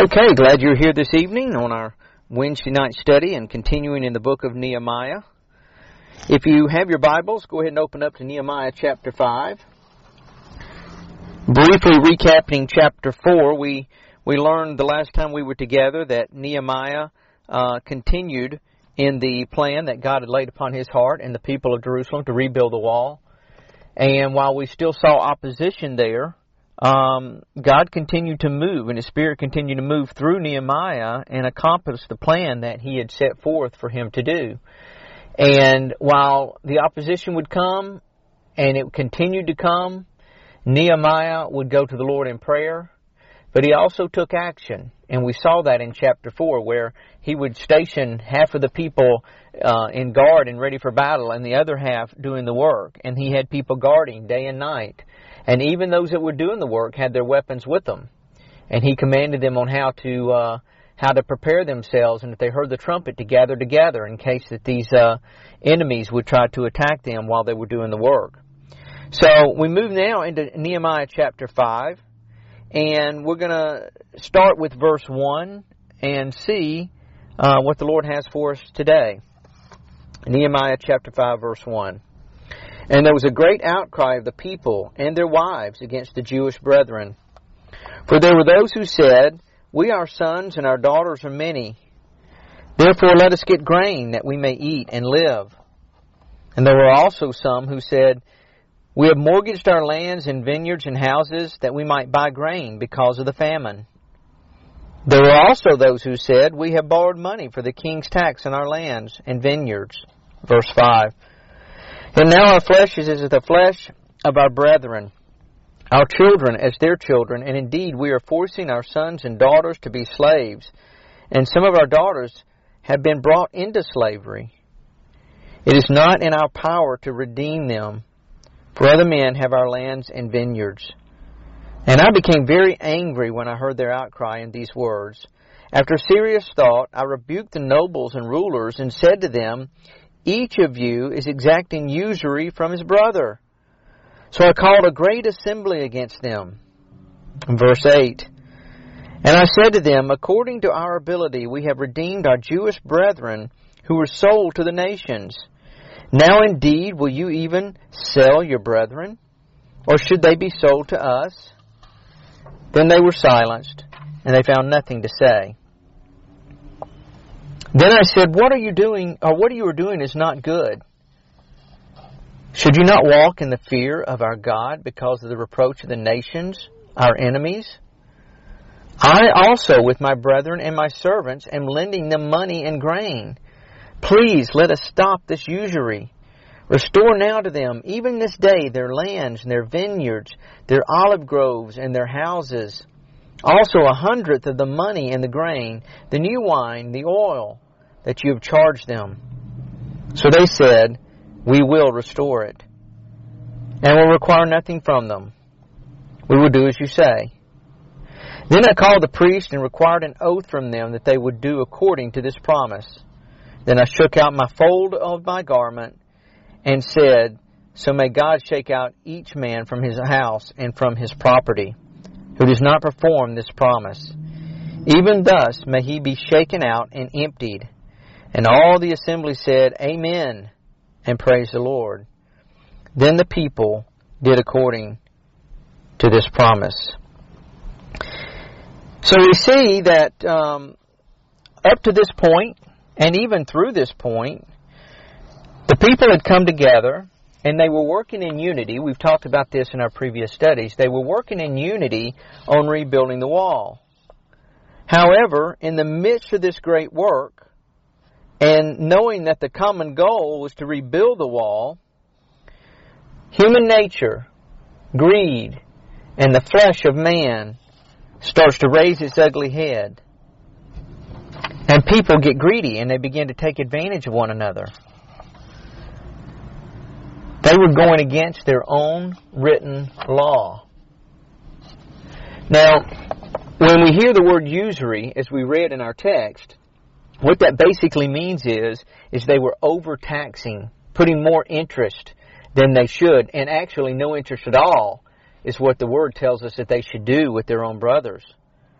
Okay, glad you're here this evening on our Wednesday night study and continuing in the book of Nehemiah. If you have your Bibles, go ahead and open up to Nehemiah chapter 5. Briefly recapping chapter 4, we learned the last time we were together that Nehemiah continued in the plan that God had laid upon his heart and the people of Jerusalem to rebuild the wall. And while we still saw opposition there, God continued to move, and His Spirit continued to move through Nehemiah and accomplish the plan that He had set forth for him to do. And while the opposition would come, and it continued to come, Nehemiah would go to the Lord in prayer, but he also took action. And we saw that in chapter 4, where he would station half of the people in guard and ready for battle, and the other half doing the work. And he had people guarding day and night. And even those that were doing the work had their weapons with them. And he commanded them on how to prepare themselves, and if they heard the trumpet, to gather together in case that these enemies would try to attack them while they were doing the work. So we move now into Nehemiah chapter 5, and we're going to start with verse 1 and see what the Lord has for us today. Nehemiah chapter 5, verse 1. And there was a great outcry of the people and their wives against the Jewish brethren. For there were those who said, "We our sons and our daughters are many. Therefore let us get grain that we may eat and live." And there were also some who said, "We have mortgaged our lands and vineyards and houses that we might buy grain because of the famine." There were also those who said, "We have borrowed money for the king's tax on our lands and vineyards." Verse 5. And now our flesh is as the flesh of our brethren, our children as their children, and indeed we are forcing our sons and daughters to be slaves, and some of our daughters have been brought into slavery. It is not in our power to redeem them, for other men have our lands and vineyards. And I became very angry when I heard their outcry in these words. After serious thought, I rebuked the nobles and rulers and said to them, "Each of you is exacting usury from his brother." So I called a great assembly against them. Verse 8. And I said to them, "According to our ability we have redeemed our Jewish brethren who were sold to the nations. Now indeed will you even sell your brethren? Or should they be sold to us?" Then they were silenced, and they found nothing to say. Then I said, what you are doing is not good. Should you not walk in the fear of our God because of the reproach of the nations, our enemies? I also, with my brethren and my servants, am lending them money and grain. Please let us stop this usury. Restore now to them, even this day, their lands and their vineyards, their olive groves and their houses. Also 100th of the money and the grain, the new wine, the oil, that you have charged them. So they said, "We will restore it, and will require nothing from them. We will do as you say." Then I called the priest and required an oath from them that they would do according to this promise. Then I shook out my fold of my garment and said, "So may God shake out each man from his house and from his property, who does not perform this promise. Even thus may he be shaken out and emptied." And all the assembly said, "Amen," and praised the Lord. Then the people did according to this promise. So we see that up to this point, and even through this point, the people had come together, and they were working in unity. We've talked about this in our previous studies. They were working in unity on rebuilding the wall. However, in the midst of this great work, and knowing that the common goal was to rebuild the wall, human nature, greed, and the flesh of man starts to raise its ugly head. And people get greedy and they begin to take advantage of one another. They were going against their own written law. Now, when we hear the word usury, as we read in our text, what that basically means is they were overtaxing, putting more interest than they should, and actually no interest at all is what the Word tells us that they should do with their own brothers.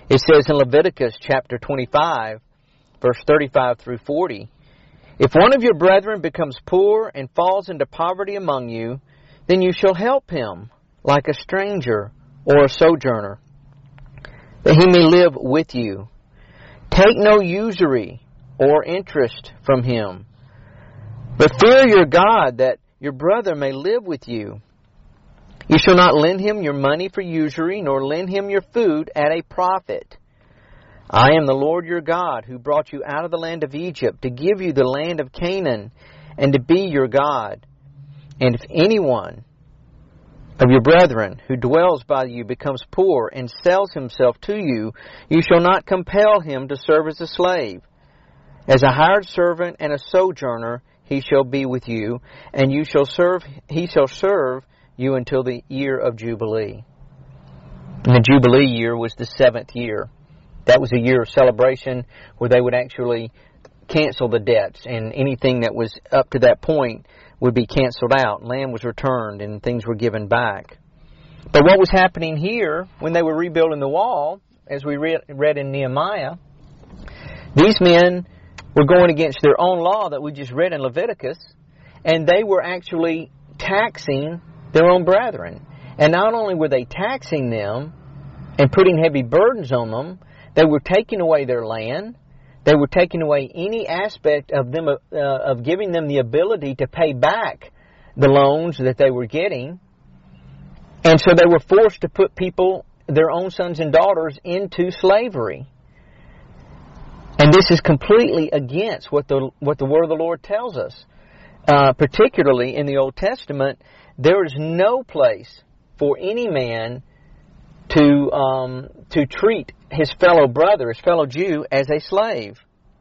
It says in Leviticus chapter 25, verse 35 through 40, "If one of your brethren becomes poor and falls into poverty among you, then you shall help him like a stranger or a sojourner, that he may live with you. Take no usury or interest from him, but fear your God, that your brother may live with you. You shall not lend him your money for usury, nor lend him your food at a profit. I am the Lord your God, who brought you out of the land of Egypt, to give you the land of Canaan, and to be your God. And if anyone of your brethren who dwells by you becomes poor and sells himself to you, you shall not compel him to serve as a slave. As a hired servant and a sojourner he shall be with you, and he shall serve you until the year of Jubilee." And the Jubilee year was the 7th year. That was a year of celebration where they would actually cancel the debts, and anything that was up to that point would be canceled out. Land was returned and things were given back. But what was happening here when they were rebuilding the wall, as we read in Nehemiah, these men were going against their own law that we just read in Leviticus, and they were actually taxing their own brethren. And not only were they taxing them and putting heavy burdens on them, they were taking away their land. They were taking away any aspect of them of giving them the ability to pay back the loans that they were getting. And so they were forced to put people, their own sons and daughters, into slavery. And this is completely against what the Word of the Lord tells us. Particularly in the Old Testament, there is no place for any man to treat his fellow brother, his fellow Jew, as a slave.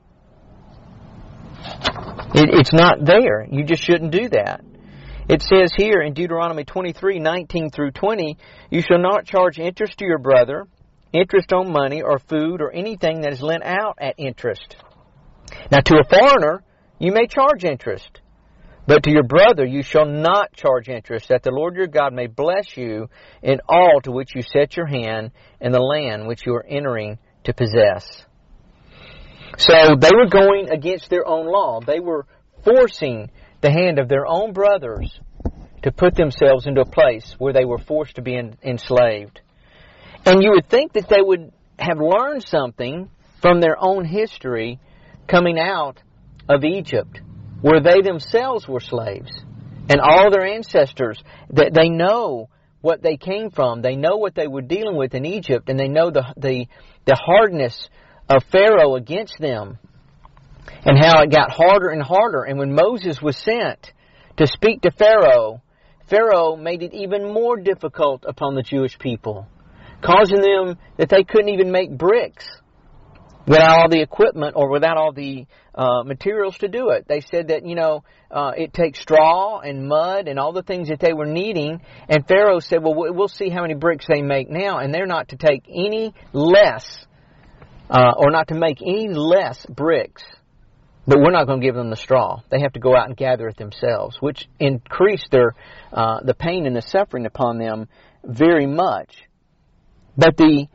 It's not there. You just shouldn't do that. It says here in Deuteronomy 23:19 through 20, "You shall not charge interest to your brother, interest on money or food or anything that is lent out at interest. Now to a foreigner you may charge interest, but to your brother you shall not charge interest, that the Lord your God may bless you in all to which you set your hand in the land which you are entering to possess." So they were going against their own law. They were forcing the hand of their own brothers to put themselves into a place where they were forced to be enslaved. And you would think that they would have learned something from their own history coming out of Egypt, where they themselves were slaves, and all their ancestors, that they know what they came from. They know what they were dealing with in Egypt, and they know the hardness of Pharaoh against them, and how it got harder and harder. And when Moses was sent to speak to Pharaoh, Pharaoh made it even more difficult upon the Jewish people, causing them that they couldn't even make bricks without all the equipment or without all the materials to do it. They said that, it takes straw and mud and all the things that they were needing. And Pharaoh said, well, we'll see how many bricks they make now. And they're not to take any less, or not to make any less bricks. But we're not going to give them the straw. They have to go out and gather it themselves, which increased the pain and the suffering upon them very much. But the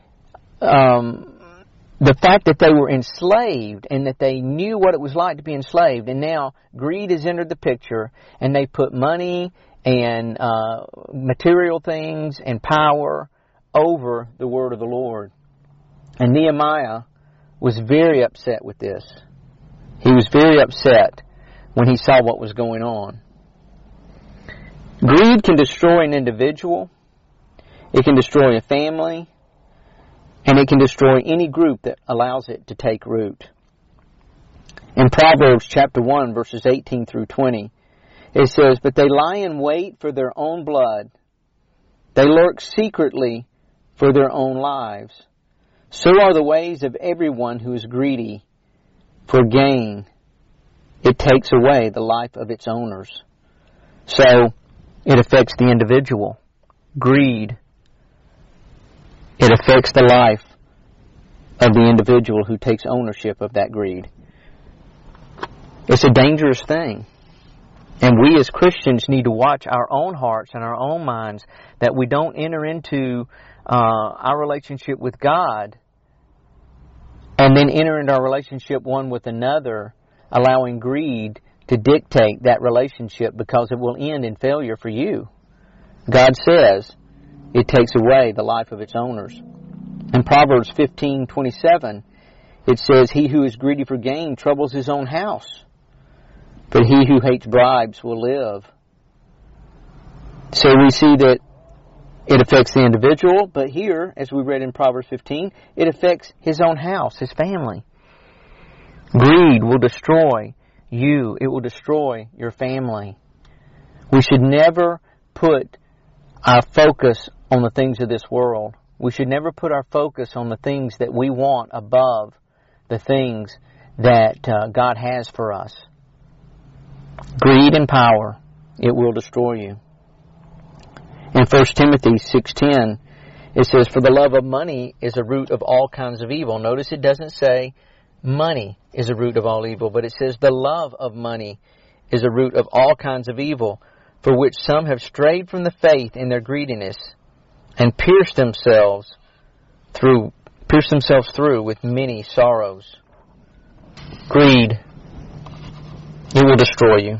fact that they were enslaved and that they knew what it was like to be enslaved, and now greed has entered the picture, and they put money and material things and power over the word of the Lord. And Nehemiah was very upset with this. He was very upset when he saw what was going on. Greed can destroy an individual, it can destroy a family, and it can destroy any group that allows it to take root. In Proverbs chapter 1, verses 18 through 20, it says, "But they lie in wait for their own blood. They lurk secretly for their own lives. So are the ways of everyone who is greedy for gain. It takes away the life of its owners." So, it affects the individual. Greed. It affects the life of the individual who takes ownership of that greed. It's a dangerous thing. And we as Christians need to watch our own hearts and our own minds, that we don't enter into our relationship with God and then enter into our relationship one with another, allowing greed to dictate that relationship, because it will end in failure for you. God says it takes away the life of its owners. In Proverbs 15:27, it says, "He who is greedy for gain troubles his own house, but he who hates bribes will live." So we see that it affects the individual, but here, as we read in Proverbs 15, it affects his own house, his family. Greed will destroy you. It will destroy your family. We should never put our focus on the things of this world. We should never put our focus on the things that we want above the things that God has for us. Greed and power, it will destroy you. In 1 Timothy 6:10, it says, "For the love of money is a root of all kinds of evil." Notice it doesn't say money is a root of all evil, but it says the love of money is a root of all kinds of evil, for which some have strayed from the faith in their greediness and pierced themselves through with many sorrows. Greed, it will destroy you.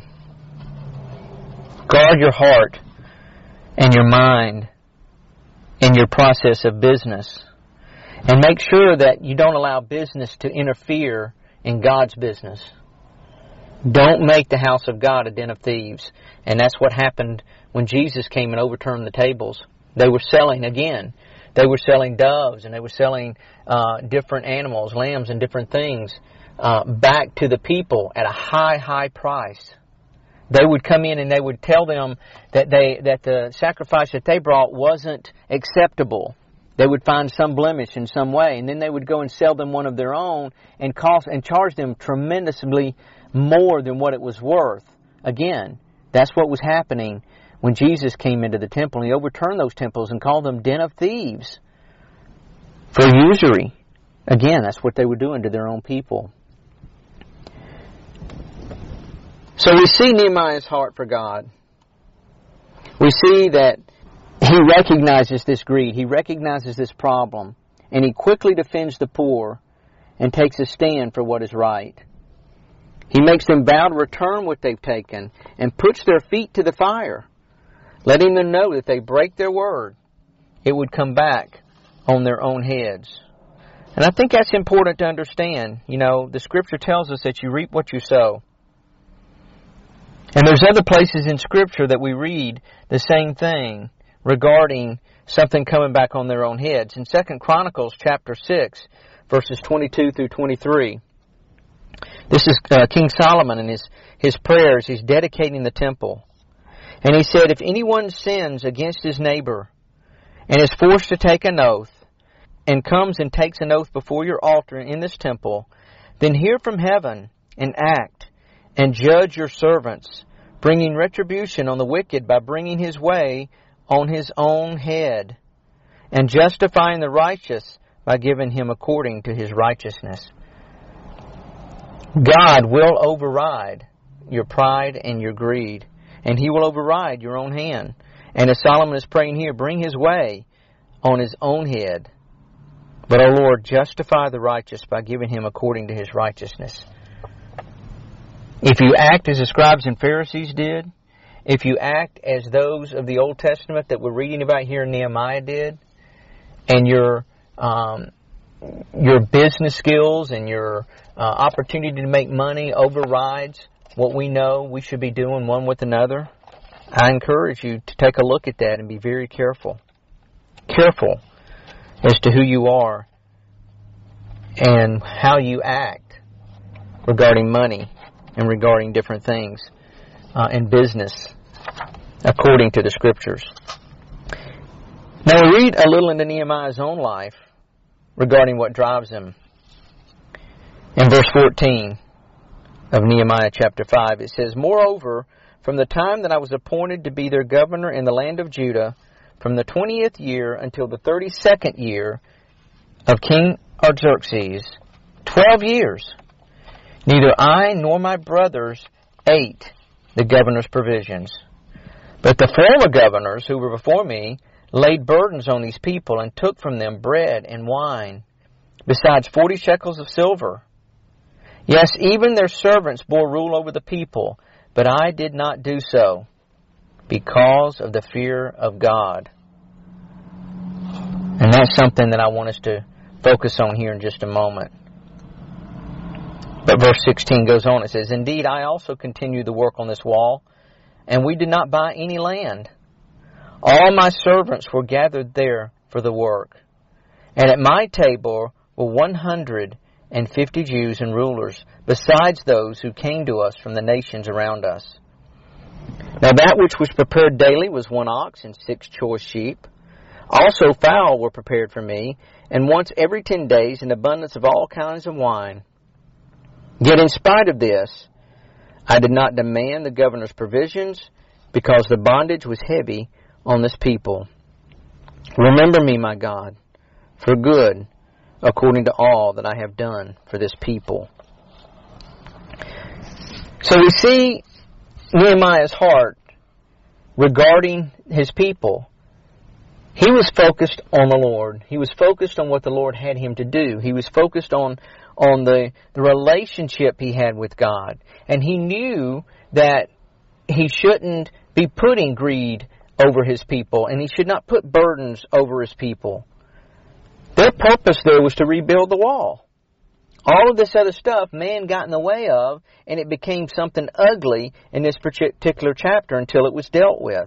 Guard your heart and your mind in your process of business. And make sure that you don't allow business to interfere in God's business. Don't make the house of God a den of thieves. And that's what happened when Jesus came and overturned the tables. They were selling again. They were selling doves, and they were selling different animals, lambs and different things back to the people at a high, high price. They would come in and they would tell them that the sacrifice that they brought wasn't acceptable. They would find some blemish in some way, and then they would go and sell them one of their own and charge them tremendously more than what it was worth. Again, that's what was happening when Jesus came into the temple. He overturned those temples and called them den of thieves for usury. Again, that's what they were doing to their own people. So we see Nehemiah's heart for God. We see that he recognizes this greed. He recognizes this problem. And he quickly defends the poor and takes a stand for what is right. He makes them vow to return what they've taken and puts their feet to the fire, letting them know that if they break their word, it would come back on their own heads. And I think that's important to understand. You know, the Scripture tells us that you reap what you sow. And there's other places in Scripture that we read the same thing regarding something coming back on their own heads. In 2 Chronicles chapter 6, verses 22 through 23, this is King Solomon and his prayers. He's dedicating the temple. And he said, "If anyone sins against his neighbor and is forced to take an oath and comes and takes an oath before your altar in this temple, then hear from heaven and act and judge your servants, bringing retribution on the wicked by bringing his way on his own head, and justifying the righteous by giving him according to his righteousness." God will override your pride and your greed, and He will override your own hand. And as Solomon is praying here, bring his way on his own head. But, O Lord, justify the righteous by giving him according to his righteousness. If you act as the scribes and Pharisees did, if you act as those of the Old Testament that we're reading about here in Nehemiah did, and your business skills and your opportunity to make money overrides what we know we should be doing one with another, I encourage you to take a look at that and be very careful. Careful as to who you are and how you act regarding money and regarding different things in business according to the Scriptures. Now we read a little into Nehemiah's own life regarding what drives him. In verse 14 of Nehemiah chapter 5, it says, "Moreover, from the time that I was appointed to be their governor in the land of Judah, from the 20th year until the 32nd year of King Artaxerxes, 12 years, neither I nor my brothers ate the governor's provisions. But the former governors who were before me laid burdens on these people and took from them bread and wine. besides 40 shekels of silver. Yes, even their servants bore rule over the people, but I did not do so, because of the fear of God. And that's something that I want us to focus on here in just a moment. But verse 16 goes on. It says, Indeed, I also continued the work on this wall, and we did not buy any land. All my servants were gathered there for the work. And at my table were 150 Jews and rulers, besides those who came to us from the nations around us. Now that which was prepared daily was 1 ox and 6 choice sheep. Also fowl were prepared for me, and once every 10 days an abundance of all kinds of wine. Yet in spite of this, I did not demand the governor's provisions, because the bondage was heavy on this people. Remember me, my God, for good, according to all that I have done for this people. So we see Nehemiah's heart regarding his people. He was focused on the Lord. He was focused on what the Lord had him to do. He was focused on the relationship he had with God. And he knew that he shouldn't be putting greed over his people, and he should not put burdens over his people. Their purpose there was to rebuild the wall. All of this other stuff man got in the way of, and it became something ugly in this particular chapter until it was dealt with.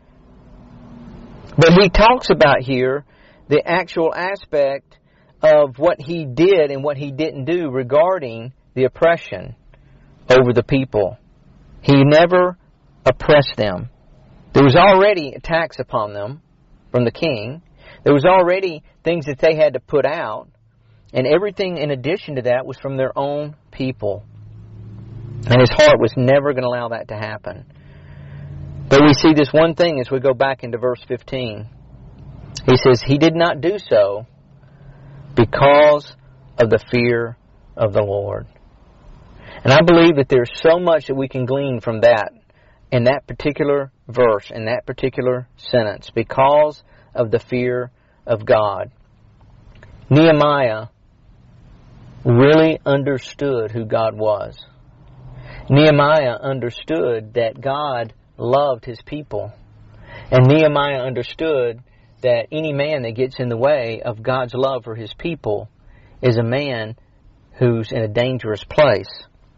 But he talks about here the actual aspect of what he did and what he didn't do regarding the oppression over the people. He never oppressed them. There was already attacks upon them from the king. There was already things that they had to put out. And everything in addition to that was from their own people. And his heart was never going to allow that to happen. But we see this one thing as we go back into verse 15. He says, he did not do so because of the fear of the Lord. And I believe that there's so much that we can glean from that in that particular verse, in that particular sentence, because of the fear of God. Nehemiah really understood who God was. Nehemiah understood that God loved his people. And Nehemiah understood that any man that gets in the way of God's love for his people is a man who's in a dangerous place.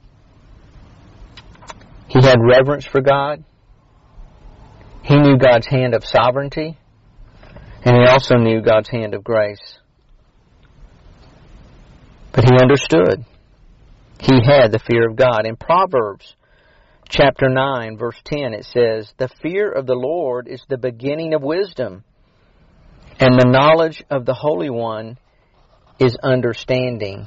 He had reverence for God. He knew God's hand of sovereignty. And he also knew God's hand of grace. But he understood. He had the fear of God. In Proverbs chapter 9, verse 10, it says, the fear of the Lord is the beginning of wisdom, and the knowledge of the Holy One is understanding.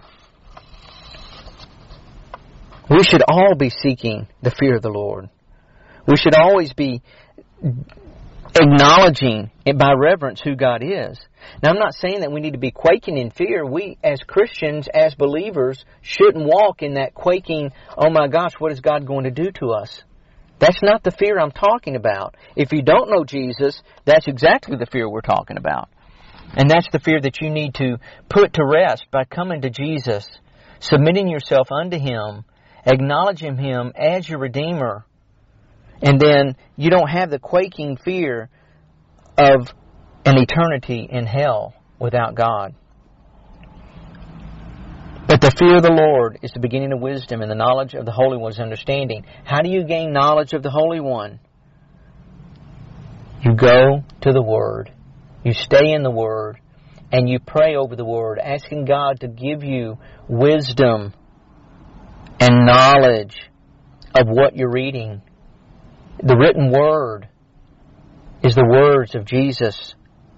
We should all be seeking the fear of the Lord. We should always be acknowledging by reverence who God is. Now, I'm not saying that we need to be quaking in fear. We, as Christians, as believers, shouldn't walk in that quaking, oh my gosh, what is God going to do to us? That's not the fear I'm talking about. If you don't know Jesus, that's exactly the fear we're talking about. And that's the fear that you need to put to rest by coming to Jesus, submitting yourself unto Him, acknowledging Him as your Redeemer. And then you don't have the quaking fear of an eternity in hell without God. But the fear of the Lord is the beginning of wisdom, and the knowledge of the Holy One is understanding. How do you gain knowledge of the Holy One? You go to the Word. You stay in the Word. And you pray over the Word, asking God to give you wisdom and knowledge of what you're reading. The written Word is the words of Jesus.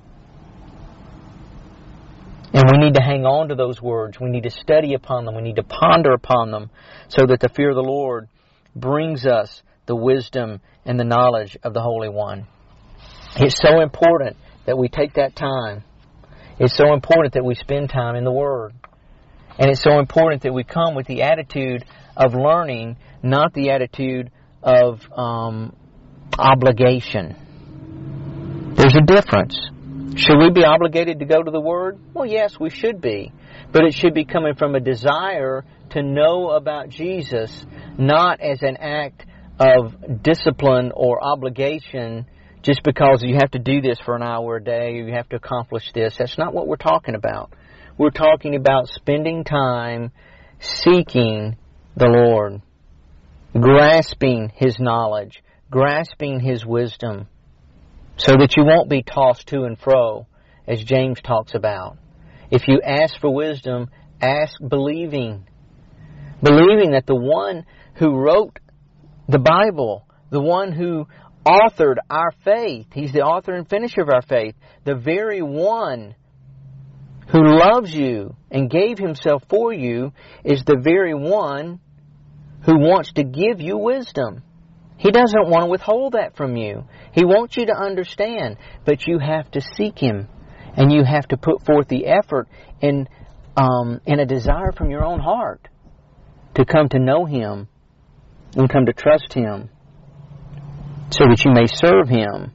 And we need to hang on to those words. We need to study upon them. We need to ponder upon them so that the fear of the Lord brings us the wisdom and the knowledge of the Holy One. It's so important that we take that time. It's so important that we spend time in the Word. And it's so important that we come with the attitude of learning, not the attitude of obligation. There's a difference. Should we be obligated to go to the Word? Well, yes, we should be. But it should be coming from a desire to know about Jesus, not as an act of discipline or obligation just because you have to do this for an hour a day or you have to accomplish this. That's not what we're talking about. We're talking about spending time seeking the Lord, grasping His knowledge, grasping His wisdom, so that you won't be tossed to and fro, as James talks about. If you ask for wisdom, ask believing. Believing that the one who wrote the Bible, the one who authored our faith, He's the author and finisher of our faith, the very one who loves you and gave Himself for you is the very one who wants to give you wisdom. He doesn't want to withhold that from you. He wants you to understand, but you have to seek Him, and you have to put forth the effort in a desire from your own heart to come to know Him and come to trust Him, so that you may serve Him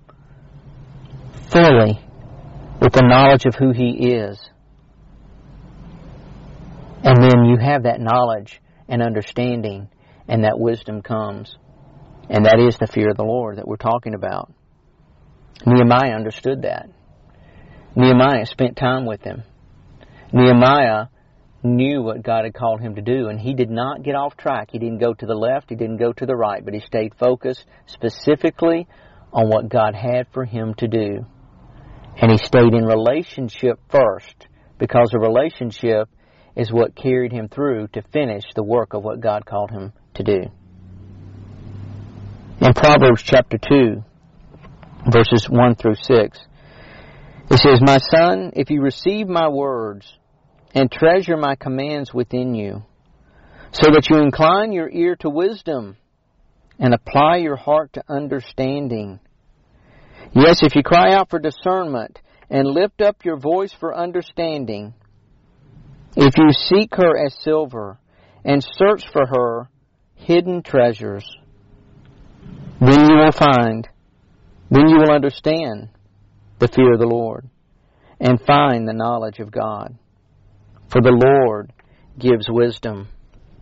fully with the knowledge of who He is. And then you have that knowledge and understanding, and that wisdom comes. And that is the fear of the Lord that we're talking about. Nehemiah understood that. Nehemiah spent time with Him. Nehemiah knew what God had called him to do, and he did not get off track. He didn't go to the left, he didn't go to the right, but he stayed focused specifically on what God had for him to do. And he stayed in relationship first, because a relationship is what carried him through to finish the work of what God called him to do. In Proverbs chapter 2, verses 1 through 6, it says, "My son, if you receive my words and treasure my commands within you, so that you incline your ear to wisdom and apply your heart to understanding. Yes, if you cry out for discernment and lift up your voice for understanding, if you seek her as silver and search for her hidden treasures, then you will find, then you will understand the fear of the Lord and find the knowledge of God. For the Lord gives wisdom."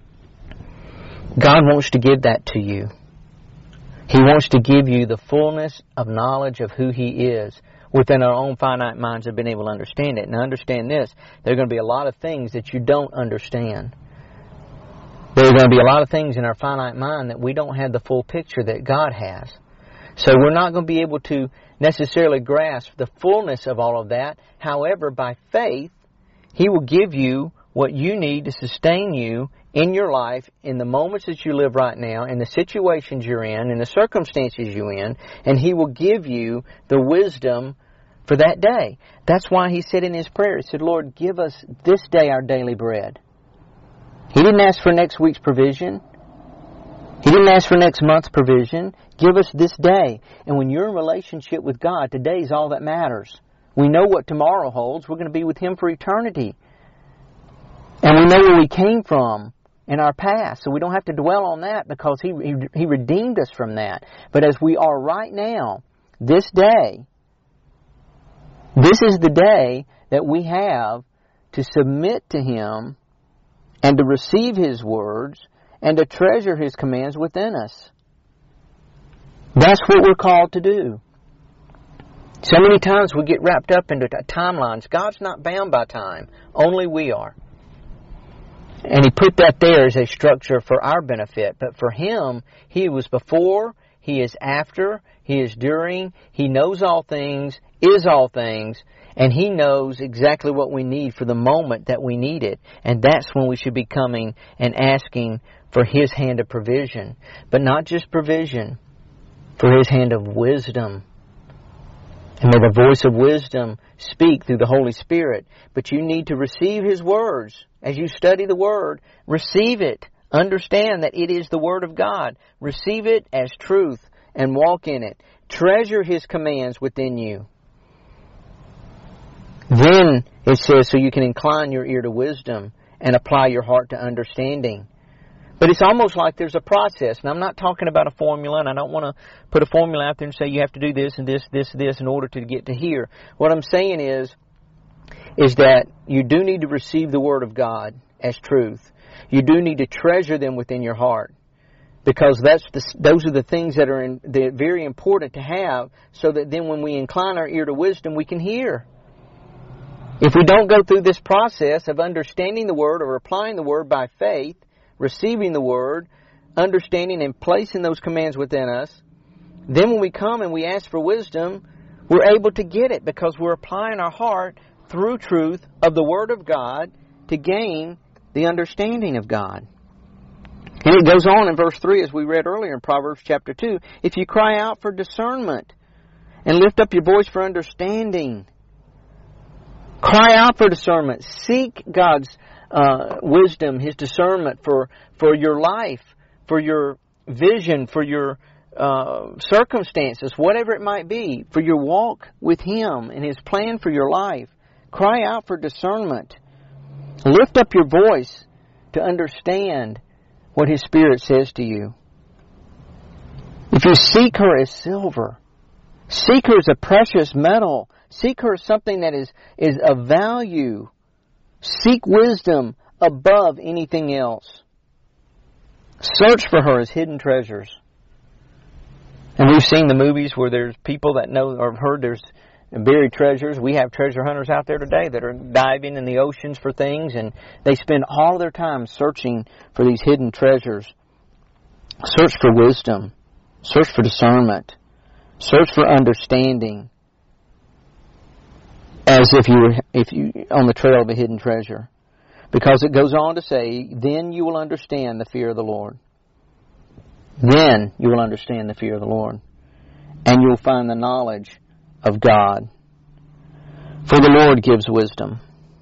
God wants to give that to you. He wants to give you the fullness of knowledge of who He is. Within our own finite minds have been able to understand it. Now understand this, there are going to be a lot of things that you don't understand. There are going to be a lot of things in our finite mind that we don't have the full picture that God has. So we're not going to be able to necessarily grasp the fullness of all of that. However, by faith, He will give you what you need to sustain you in your life, in the moments that you live right now, in the situations you're in the circumstances you're in, and He will give you the wisdom for that day. That's why He said in His prayer, He said, "Lord, give us this day our daily bread." He didn't ask for next week's provision. He didn't ask for next month's provision. Give us this day. And when you're in relationship with God, today's all that matters. We know what tomorrow holds. We're going to be with Him for eternity. And we know where we came from in our past, so we don't have to dwell on that because He redeemed us from that. But as we are right now, this day, this is the day that we have to submit to Him and to receive His words and to treasure His commands within us. That's what we're called to do. So many times we get wrapped up into timelines. God's not bound by time. Only we are. And He put that there as a structure for our benefit. But for Him, He was before, He is after, He is during, He knows all things, is all things, and He knows exactly what we need for the moment that we need it. And that's when we should be coming and asking for His hand of provision. But not just provision, for His hand of wisdom. And may the voice of wisdom speak through the Holy Spirit. But you need to receive His words. As you study the Word, receive it. Understand that it is the Word of God. Receive it as truth and walk in it. Treasure His commands within you. Then it says, so you can incline your ear to wisdom and apply your heart to understanding. But it's almost like there's a process. And I'm not talking about a formula, and I don't want to put a formula out there and say you have to do this and this, this, this in order to get to here. What I'm saying is that you do need to receive the Word of God as truth. You do need to treasure them within your heart. Because those are the things that are they're very important to have, so that then when we incline our ear to wisdom, we can hear. If we don't go through this process of understanding the Word or applying the Word by faith, receiving the Word, understanding and placing those commands within us, then when we come and we ask for wisdom, we're able to get it because we're applying our heart through truth of the Word of God to gain the understanding of God. And it goes on in verse 3 as we read earlier in Proverbs chapter 2. If you cry out for discernment and lift up your voice for understanding. Cry out for discernment. Seek God's wisdom, His discernment for your life, for your vision, for your circumstances, whatever it might be, for your walk with Him and His plan for your life. Cry out for discernment. Lift up your voice to understand what His Spirit says to you. If you seek her as silver, seek her as a precious metal, seek her as something that is of value, seek wisdom above anything else. Search for her as hidden treasures. And we've seen the movies where there's people that know or have heard there's buried treasures. We have treasure hunters out there today that are diving in the oceans for things, and they spend all their time searching for these hidden treasures. Search for wisdom. Search for discernment. Search for understanding. As if you on the trail of a hidden treasure. Because it goes on to say, then you will understand the fear of the Lord. Then you will understand the fear of the Lord. And you will find the knowledge of God. For the Lord gives wisdom.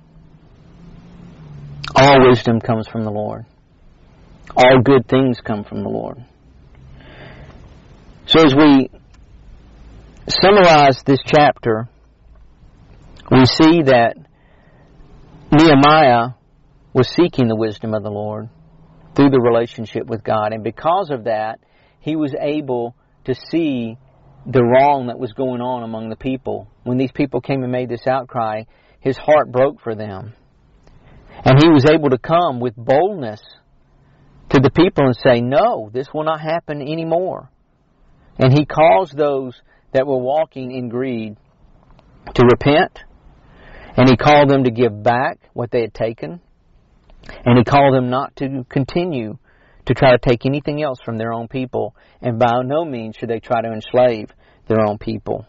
All wisdom comes from the Lord. All good things come from the Lord. So as we summarize this chapter, we see that Nehemiah was seeking the wisdom of the Lord through the relationship with God. And because of that, he was able to see the wrong that was going on among the people. When these people came and made this outcry, his heart broke for them. And he was able to come with boldness to the people and say, no, this will not happen anymore. And he caused those that were walking in greed to repent. And he called them to give back what they had taken. And he called them not to continue to try to take anything else from their own people. And by no means should they try to enslave their own people.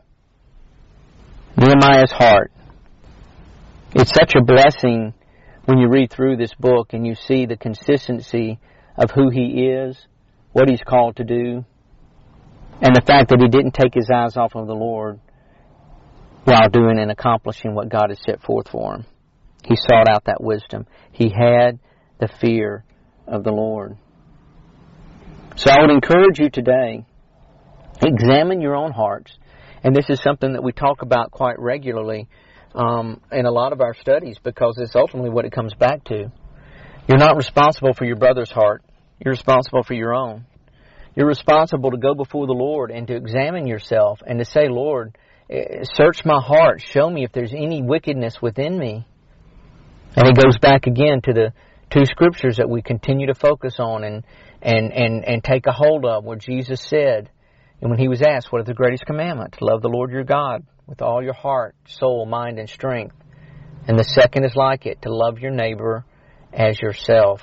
Nehemiah's heart. It's such a blessing when you read through this book and you see the consistency of who he is, what he's called to do, and the fact that he didn't take his eyes off of the Lord while doing and accomplishing what God has set forth for him. He sought out that wisdom. He had the fear of the Lord. So I would encourage you today, examine your own hearts. And this is something that we talk about quite regularly in a lot of our studies, because it's ultimately what it comes back to. You're not responsible for your brother's heart. You're responsible for your own. You're responsible to go before the Lord and to examine yourself and to say, Lord, search my heart. Show me if there's any wickedness within me. And it goes back again to the two scriptures that we continue to focus on and take a hold of, where Jesus said, and when he was asked, what is the greatest commandment? To love the Lord your God with all your heart, soul, mind, and strength. And the second is like it, to love your neighbor as yourself.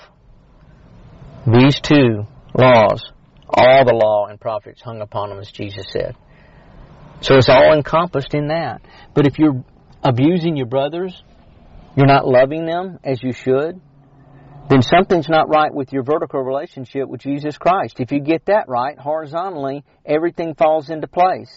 These two laws, all the law and prophets hung upon them, as Jesus said. So it's all encompassed in that. But if you're abusing your brothers, you're not loving them as you should, then something's not right with your vertical relationship with Jesus Christ. If you get that right, horizontally, everything falls into place.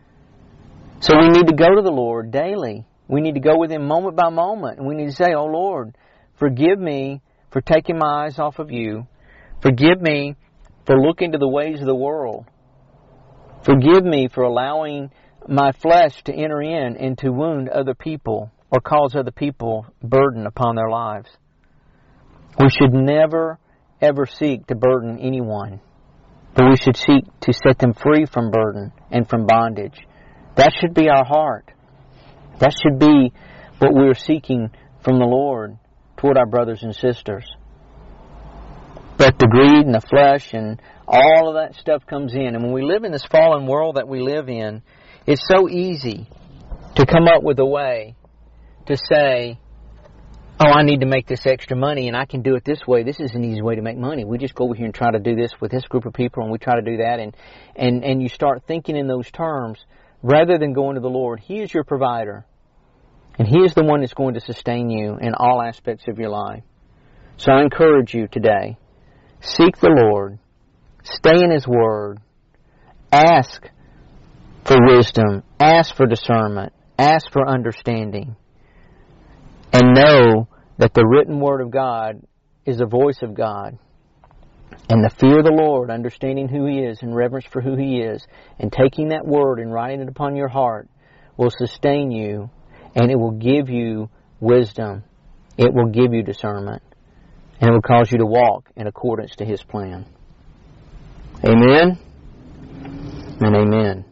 So we need to go to the Lord daily. We need to go with Him moment by moment. And we need to say, oh Lord, forgive me for taking my eyes off of you. Forgive me for looking to the ways of the world. Forgive me for allowing my flesh to enter in and to wound other people or cause other people burden upon their lives. We should never, ever seek to burden anyone, but we should seek to set them free from burden and from bondage. That should be our heart. That should be what we're seeking from the Lord toward our brothers and sisters. But the greed and the flesh and all of that stuff comes in. And when we live in this fallen world that we live in, it's so easy to come up with a way to say, oh, I need to make this extra money and I can do it this way. This is an easy way to make money. We just go over here and try to do this with this group of people and we try to do that. And you start thinking in those terms rather than going to the Lord. He is your provider. And He is the one that's going to sustain you in all aspects of your life. So I encourage you today, seek the Lord, stay in His Word, ask for wisdom, ask for discernment, ask for understanding, and know that the written Word of God is the voice of God. And the fear of the Lord, understanding who He is and reverence for who He is, and taking that Word and writing it upon your heart will sustain you, and it will give you wisdom. It will give you discernment. And it will cause you to walk in accordance to His plan. Amen and amen.